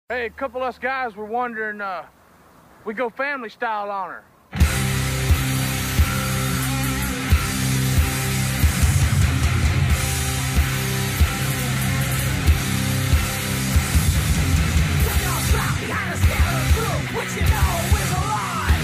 Hey, a couple of us guys were wondering, we go family style on her. Which you know is a lie.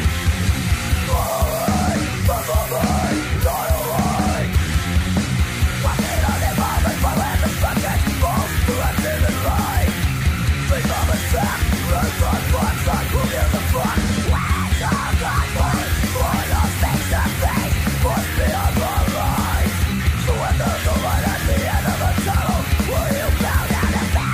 Walking on the moment, following the bucket, falls to a living life. Think of attack, run from what's on, who gives a fuck? Where's all God boys? For those face to face, push me on the line. So when there's a light at the end of the tunnel, will you bow down and bow?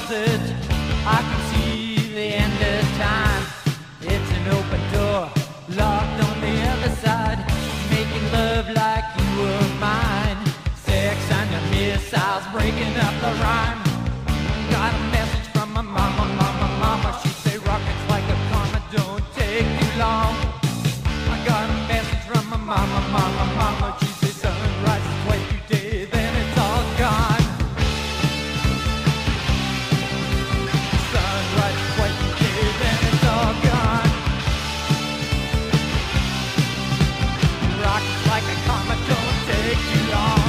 closet, I can see the end of time. It's an open door, locked on the other side, making love like you were mine. Sex under missiles, breaking up the rhyme. Got a message from my mama, mama, mama. She say rockets like a comma, don't take too long. I got a message from my mama, mama, mama. She say sunrise is twice today, then it's all gone. Sunrise is twice today, then it's all gone. Rockets like a comma, don't take too long.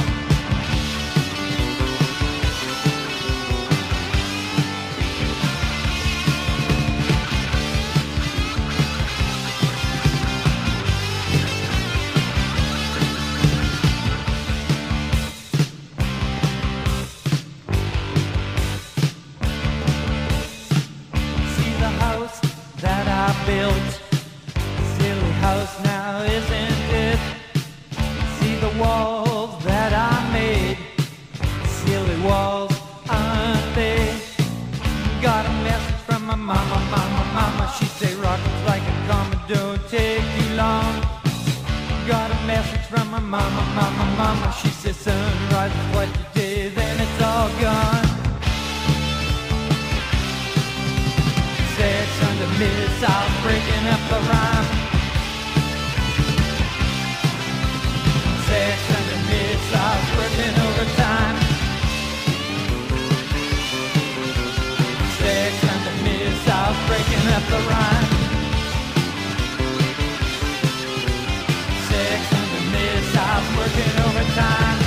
That I built, silly house now, isn't it? See the walls that I made, silly walls, aren't they? Got a message from my mama, mama, mama. She say rockets like a comet, don't take too long. Got a message from my mama, mama, mama. She says sunrise is twice today, then it's all gone. Sex under missiles, breaking up the rhyme. Sex under missiles, working overtime. Sex under missiles, breaking up the rhyme. Sex under missiles, working overtime.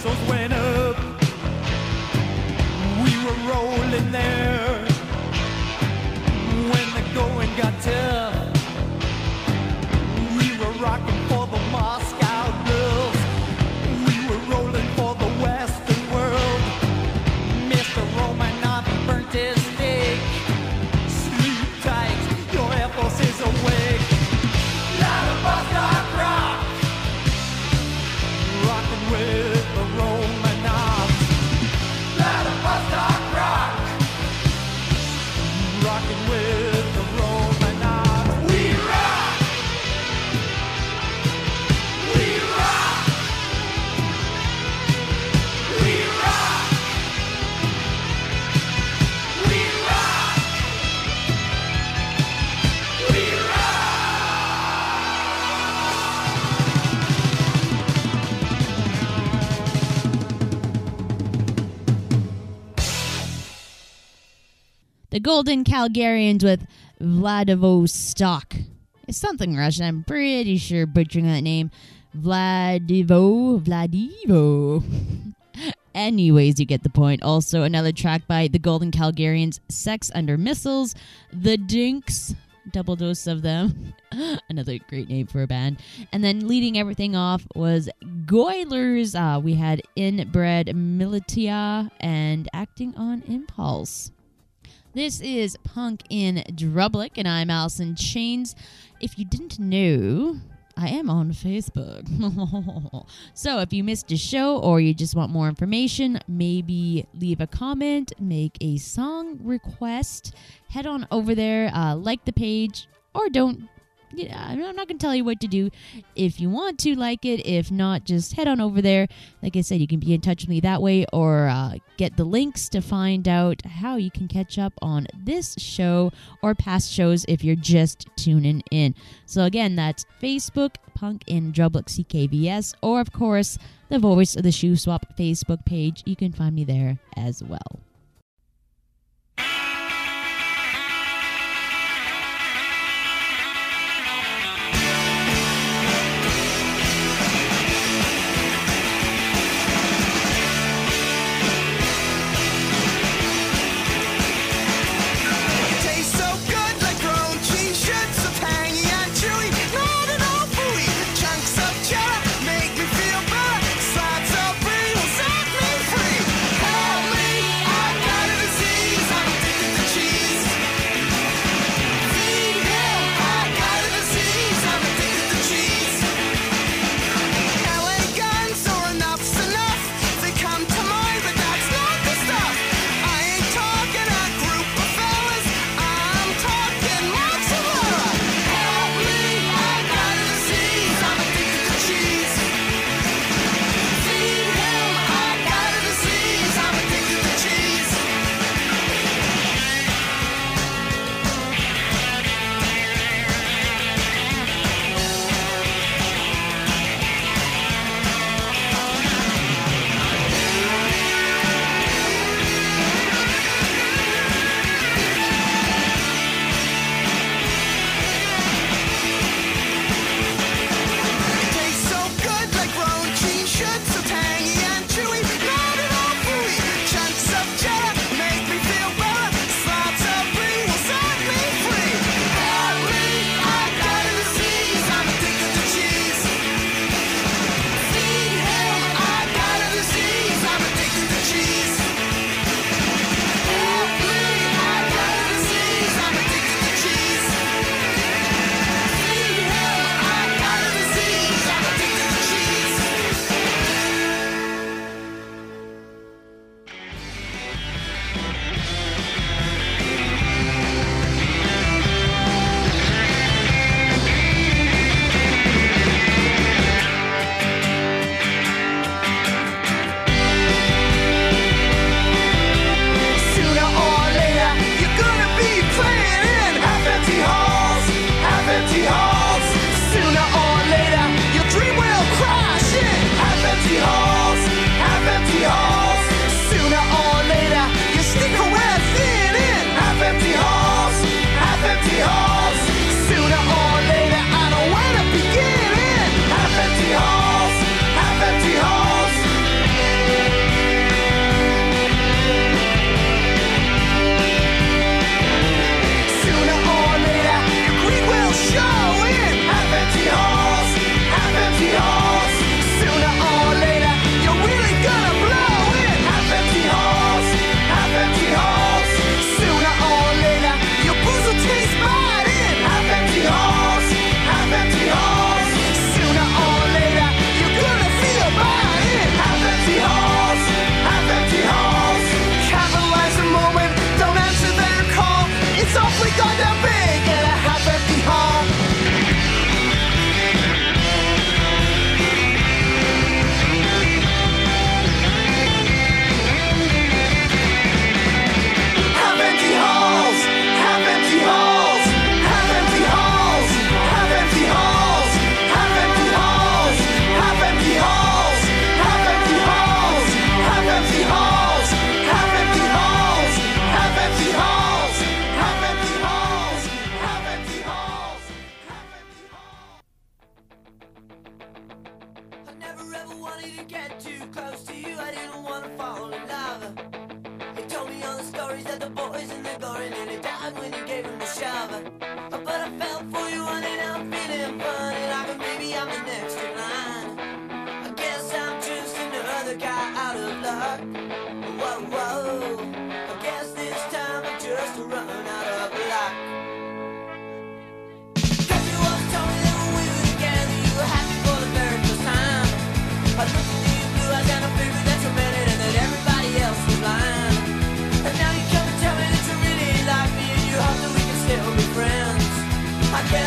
pesos went up. We were rolling there when the going got tough. We were rocking for the Moscow girls. We were rolling for the Western world. Mr. Romanov burnt his steak. Sleep tight, your Air Force is awake. Vladivostok rock, rocking with the Romanovs. Vladivostok rock, rocking with the Romanovs. We rock, we rock, we rock, we rock, we rock. The Golden Calgarians with Vladivostok. It's something Russian. I'm pretty sure butchering that name. Vladivo. Anyways, you get the point. Also, another track by the Golden Calgarians, Sex Under Missiles, The Dinks, double dose of them. Another great name for a band. And then leading everything off was Goilers. We had Inbred Militia and Acting on Impulse. This is Punk in Drublic, and I'm Allison Chains. If you didn't know, I am on Facebook. So if you missed a show or you just want more information, maybe leave a comment, make a song request, head on over there, like the page, or don't. I'm not going to tell you what to do. If you want to like it, if not, just head on over there. Like I said, you can be in touch with me that way, or get the links to find out how you can catch up on this show or past shows if you're just tuning in. So again, that's Facebook, Punk in Drublic CKVS, or of course, the Voice of the Shoe Swap Facebook page. You can find me there as well. Help me, I never wanted to get too close to you. I didn't want to fall in love. You told me all the stories that the boys in the glory nearly died when you gave them the shove. But I fell for you and now I'm feeling funny, like maybe I'm the next in line. I guess I'm just another guy out of luck. Whoa, whoa. I guess this time I've just run out of luck. Cause you always told me that when we were together you were happy for the very first time. I looked into your blue eyes and I figured that you meant it and that everybody else was lying. And now you come and tell me that you really like me and you hope that we can still be friends. I guess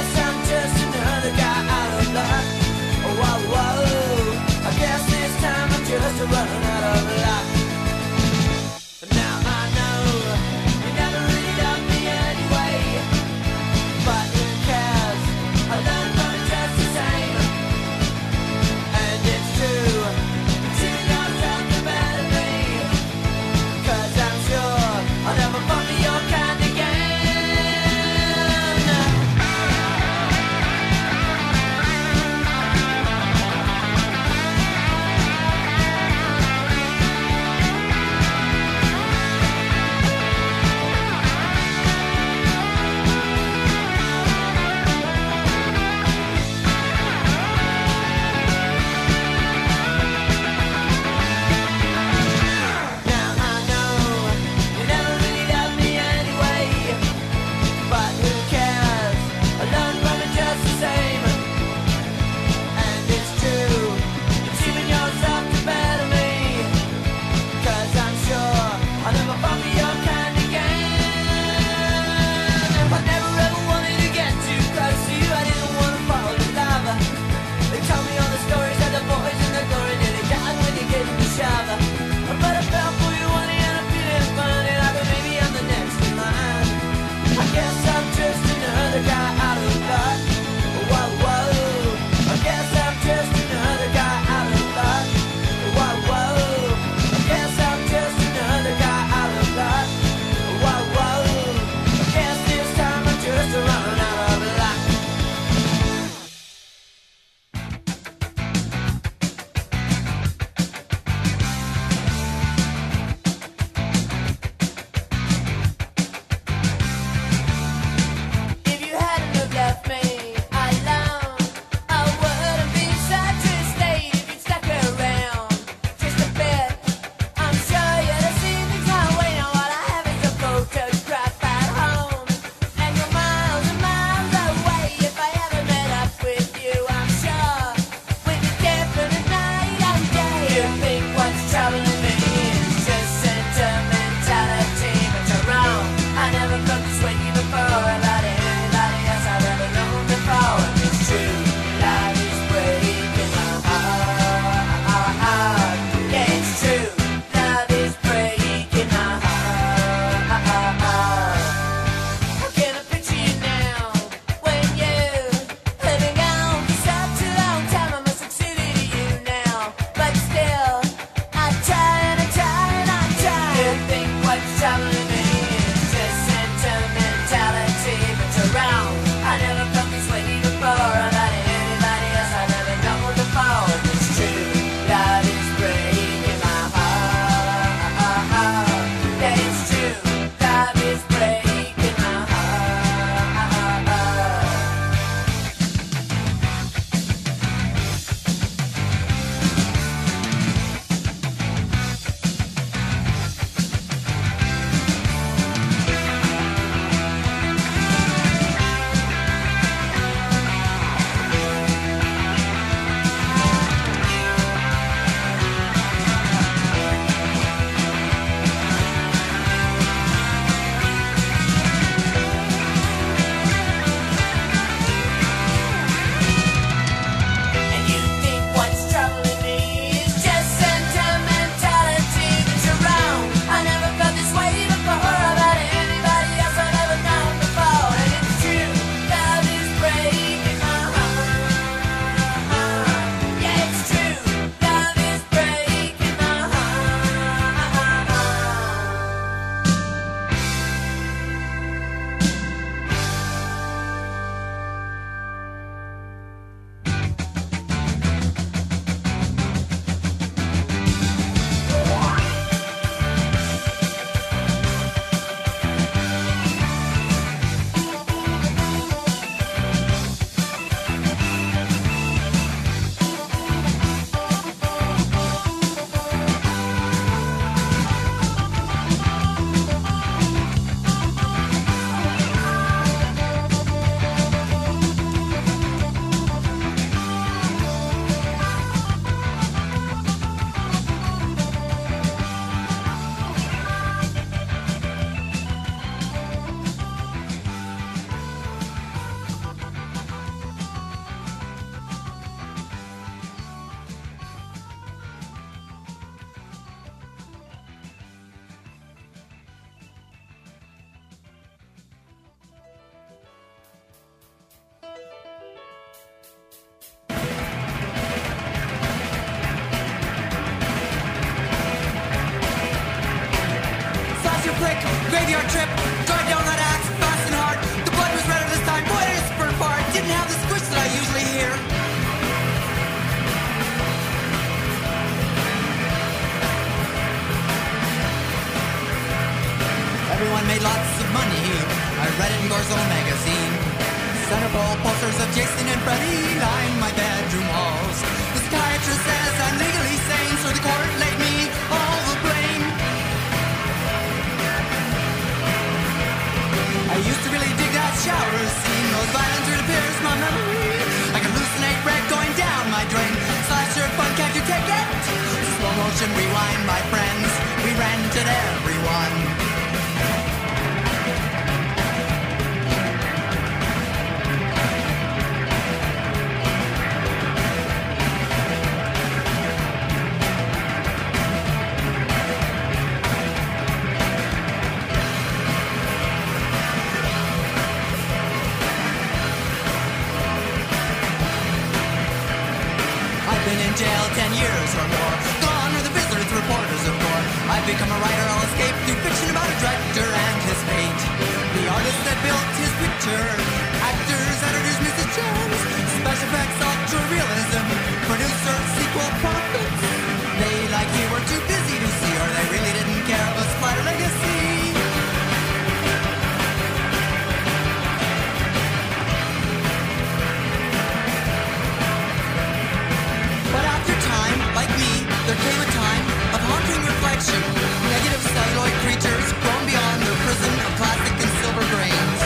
a trip. Drive down that axe fast and hard. The blood was redder this time. Boy, it spurred far. Didn't have the squish that I usually hear. Everyone made lots of money. I read it in Gorzo magazine. Centerfold posters of Jason and Freddy line my bedroom walls. The psychiatrist says I'm legally sane, so the court laid me all the blame. I used to really dig that shower scene. Those violins would pierce my memory. I can hallucinate red going down my drain. Slasher fun, can't you take it? Slow motion rewind, my friends. We rented everyone. Jail 10 years or more. Gone are the visitors, reporters of war. I've become a writer, I'll escape through fiction about a director and his fate. The artist that built his picture. Actors, editors, Mrs. Jones. Special effects, ultra realism. Producer, sequel, profits. They, like you, were too busy to see, or they really didn't care about Spider Legacy. Like me, there came a time of haunting reflection. Negative celluloid creatures grown beyond their prison of plastic and silver grains.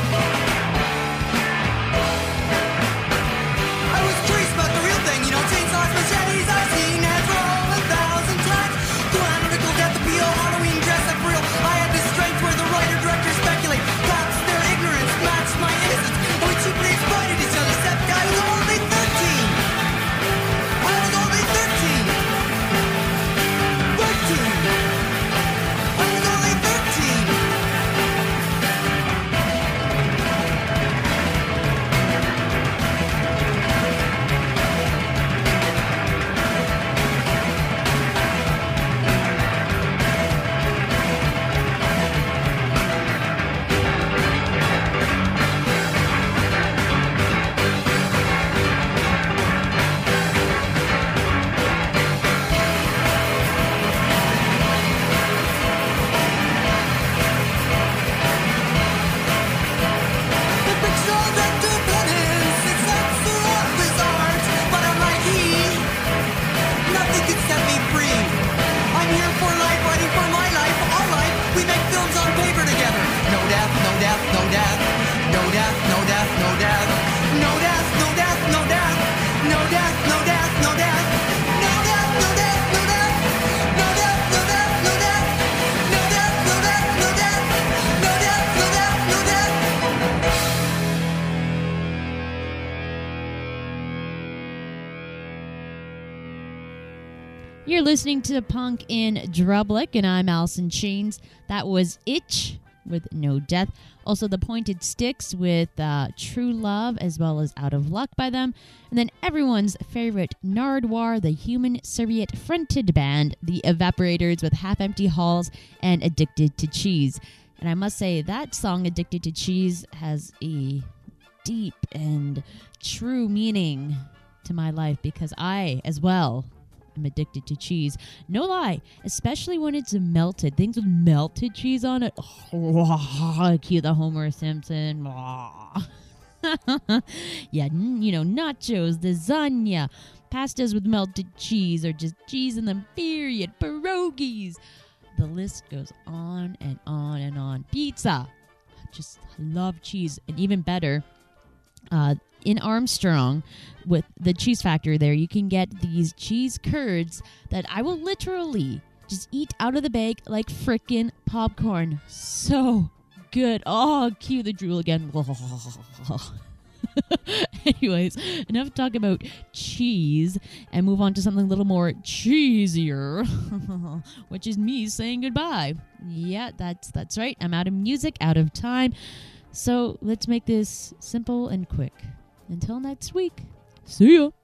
I was curious about the real thing, you know, chainsaws, machetes, I've seen heads roll 1,000 times. To analytical death appeal, Halloween dress up real. I had the strength where the writer-director speculate. Perhaps their ignorance matched my innocence. And we cheaply exploited each other, except I was only 13. You're listening to Punk in Drublic, and I'm Allison Chains. That was Itch with No Death. Also, The Pointed Sticks with True Love, as well as Out of Luck by them. And then everyone's favorite Nardwuar, the Human Serviette fronted band, The Evaporators with Half Empty Halls and Addicted to Cheese. And I must say, that song, Addicted to Cheese, has a deep and true meaning to my life, because I, as well, I'm addicted to cheese. No lie, especially when it's melted. Things with melted cheese on it. Oh, cue the Homer Simpson. Oh. Yeah, you know, nachos, lasagna, pastas with melted cheese, or just cheese in them, period. Pierogies. The list goes on and on and on. Pizza. Just love cheese. And even better, in Armstrong, with the cheese factory there, you can get these cheese curds that I will literally just eat out of the bag like frickin' popcorn. So good. Oh, cue the drool again. Anyways, enough talk about cheese, and move on to something a little more cheesier, which is me saying goodbye. Yeah, that's right. I'm out of music, out of time. So let's make this simple and quick. Until next week, see ya.